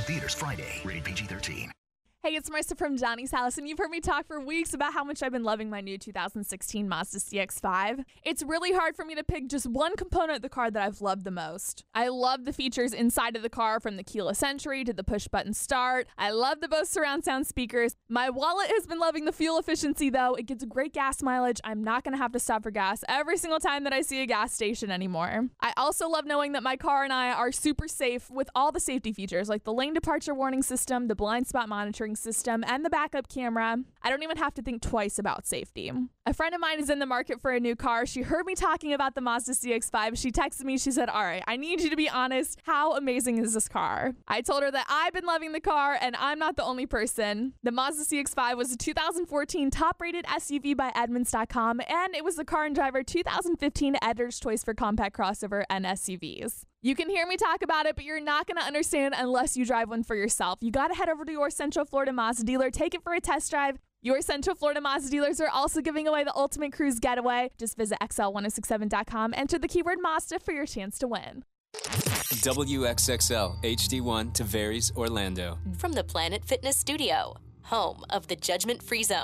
theaters Friday. Rated PG-13. Hey, it's Marissa from Johnny's House, and you've heard me talk for weeks about how much I've been loving my new 2016 Mazda CX-5. It's really hard for me to pick just one component of the car that I've loved the most. I love the features inside of the car, from the keyless entry to the push-button start. I love the Bose surround sound speakers. My wallet has been loving the fuel efficiency, though. It gets great gas mileage. I'm not going to have to stop for gas every single time that I see a gas station anymore. I also love knowing that my car and I are super safe with all the safety features, like the lane departure warning system, the blind spot monitoring system, and the backup camera. I don't even have to think twice about safety. A friend of mine is in the market for a new car. She heard me talking about the Mazda CX-5. She texted me. She said, all right, I need you to be honest. How amazing is this car? I told her that I've been loving the car, and I'm not the only person. The Mazda CX-5 was a 2014 top-rated SUV by Edmunds.com, and it was the Car and Driver 2015 Editor's Choice for Compact Crossover and SUVs. You can hear me talk about it, but you're not going to understand unless you drive one for yourself. You got to head over to your Central Florida Mazda dealer, take it for a test drive. Your Central Florida Mazda dealers are also giving away the Ultimate Cruise Getaway. Just visit XL1067.com, enter the keyword Mazda for your chance to win. WXXL HD1 to Very's Orlando. From the Planet Fitness Studio, home of the Judgment Free Zone.